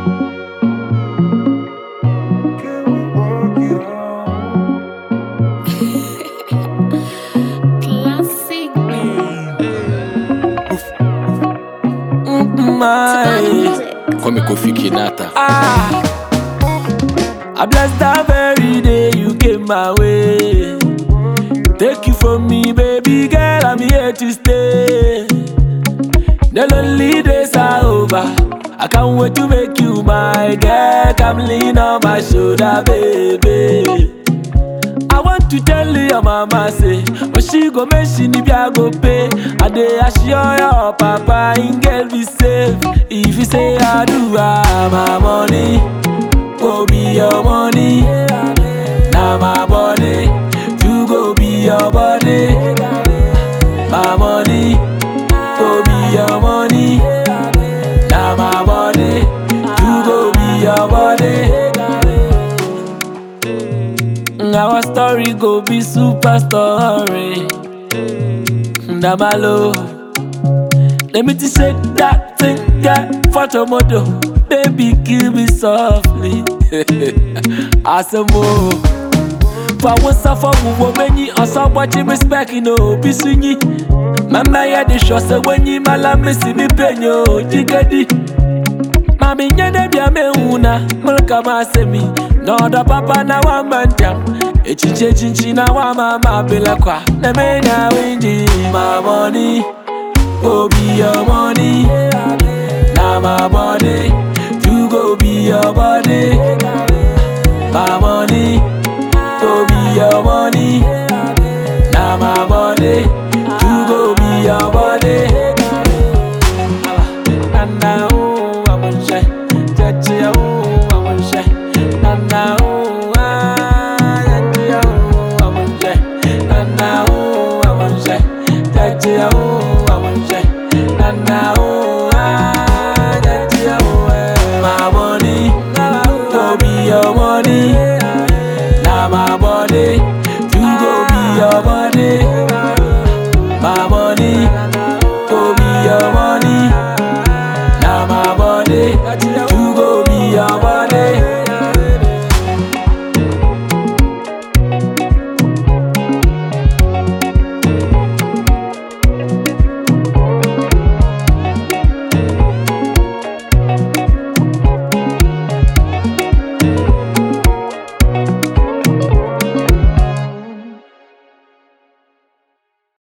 Classic. Come Kofi Kinata. I bless that very day you came my way. Take you from me, baby girl, I'm here to stay. The lonely days are over. I can't wait to make you my girl. Come lean on my shoulder, baby. I want to tell you your mama say, when she go mention if I go pay, I dey assure your papa and girl be safe. If you say I do, my money go be your money. Now my body, you go be your body. My money go be your money. Now my body, you go be your body. Our story go be super story. Damalo, let me to shake that thing, yeah, for tomorrow. Baby, kill me softly. Asamo, for one suffer, woman, you also watching respect, you know, be swingy. Mama, yeah, the show, so when you malam, missy, me penyo, jigadi. Mami, nyane, bia me una, mulka masemi. No, the papa, na one man jam. Echinchi na wa mama bila kwa na me na winji. My money go be your money. Now my body